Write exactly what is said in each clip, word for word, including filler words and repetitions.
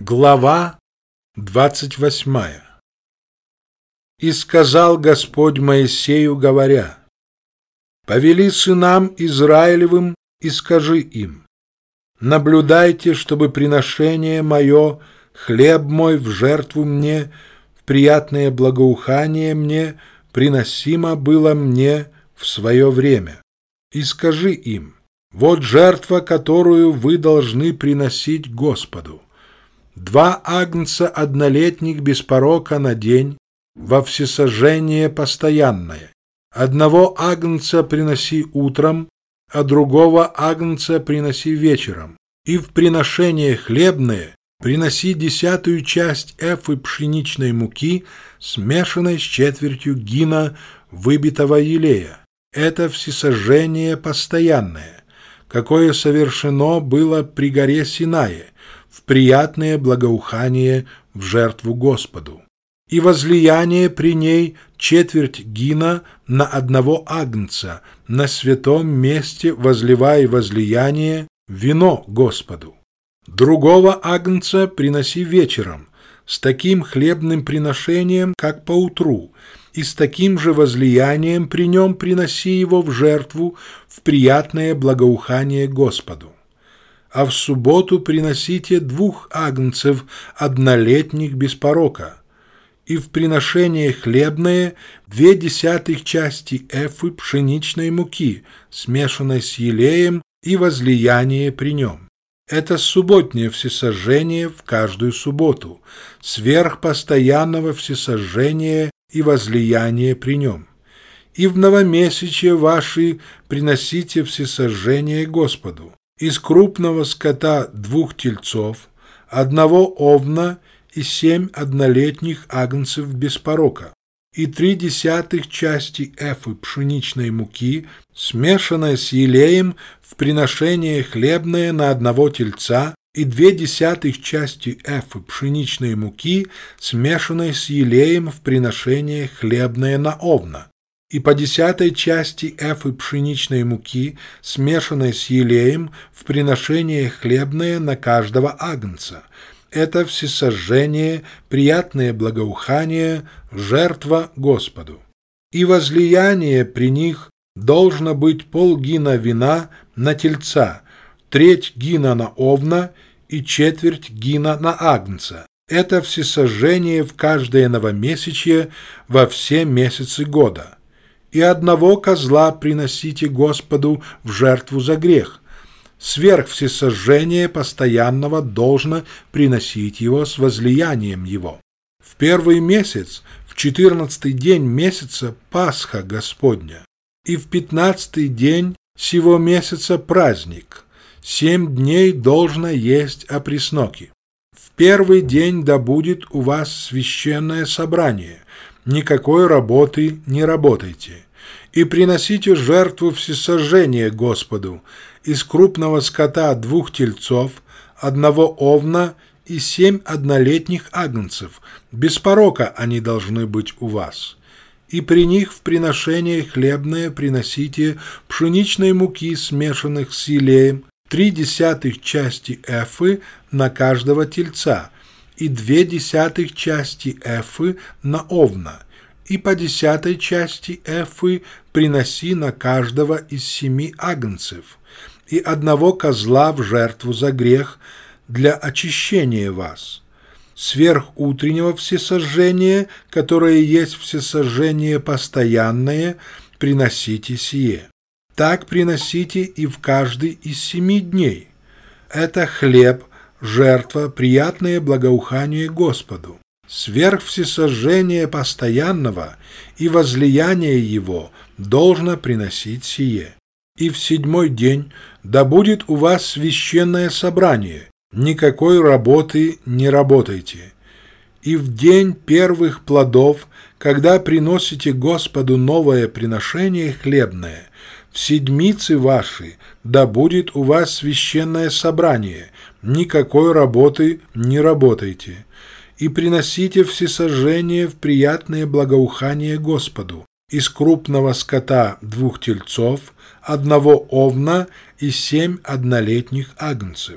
Глава двадцать восьмая. «И сказал Господь Моисею, говоря: повели сынам Израилевым и скажи им: наблюдайте, чтобы приношение мое, хлеб мой в жертву мне, в приятное благоухание мне, приносимо было мне в свое время. И скажи им: вот жертва, которую вы должны приносить Господу. Два агнца однолетних без порока на день, во всесожжение постоянное. Одного агнца приноси утром, а другого агнца приноси вечером. И в приношение хлебное приноси десятую часть эфы пшеничной муки, смешанной с четвертью гина выбитого елея. Это всесожжение постоянное, какое совершено было при горе Синае, в приятное благоухание в жертву Господу. И возлияние при ней четверть гина на одного агнца, на святом месте возливай возлияние вино Господу. Другого агнца приноси вечером, с таким хлебным приношением, как поутру, и с таким же возлиянием при нем приноси его в жертву в приятное благоухание Господу. А в субботу приносите двух агнцев однолетних без порока, и в приношение хлебное две десятых части эфы пшеничной муки, смешанной с елеем, и возлияние при нем. Это субботнее всесожжение в каждую субботу, сверх постоянного всесожжения и возлияние при нем. И в новомесячие ваши приносите всесожжение Господу. Из крупного скота двух тельцов, одного овна и семь однолетних агнцев без порока, и три десятых части эфы пшеничной муки, смешанной с елеем в приношение хлебное на одного тельца, и две десятых части эфы пшеничной муки, смешанной с елеем в приношение хлебное на овна, и по десятой части эфы пшеничной муки, смешанной с елеем, в приношение хлебное на каждого агнца. Это всесожжение, приятное благоухание, жертва Господу. И возлияние при них должно быть полгина вина на тельца, треть гина на овна и четверть гина на агнца. Это всесожжение в каждое новомесячье во все месяцы года. И одного козла приносите Господу в жертву за грех. Сверх всесожжения постоянного должно приносить его с возлиянием его. В первый месяц, в четырнадцатый день месяца Пасха Господня, и в пятнадцатый день сего месяца праздник. Семь дней должно есть опресноки. В первый день да будет у вас священное собрание. Никакой работы не работайте. И приносите жертву всесожжения Господу из крупного скота двух тельцов, одного овна и семь однолетних агнцев. Без порока они должны быть у вас. И при них в приношение хлебное приносите пшеничной муки, смешанных с елеем, три десятых части эфы на каждого тельца, и две десятых части эфы на овна, и по десятой части эфы приноси на каждого из семи агнцев, и одного козла в жертву за грех для очищения вас. Сверх утреннего всесожжения, которое есть всесожжение постоянное, приносите сие. Так приносите и в каждый из семи дней. Это хлеб, жертва, приятное благоухание Господу. Сверх всесожжения постоянного и возлияние его должно приносить сие. И в седьмой день да будет у вас священное собрание, никакой работы не работайте. И в день первых плодов, когда приносите Господу новое приношение хлебное, в седмицы ваши да будет у вас священное собрание, никакой работы не работайте. И приносите всесожжение в приятное благоухание Господу из крупного скота двух тельцов, одного овна и семь однолетних агнцев.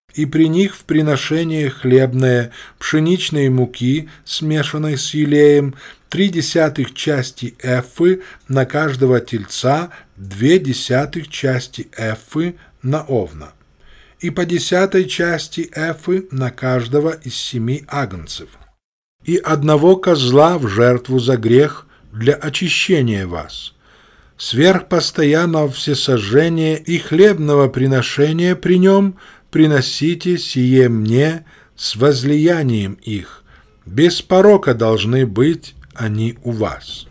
и при них в приношение хлебное пшеничной муки, смешанной с елеем, три десятых части эфы на каждого тельца, две десятых части эфы на овна, и по десятой части эфы на каждого из семи агнцев, и одного козла в жертву за грех для очищения вас. Сверх постоянного всесожжения и хлебного приношения при нем приносите сие мне с возлиянием их. Без порока должны быть они у вас».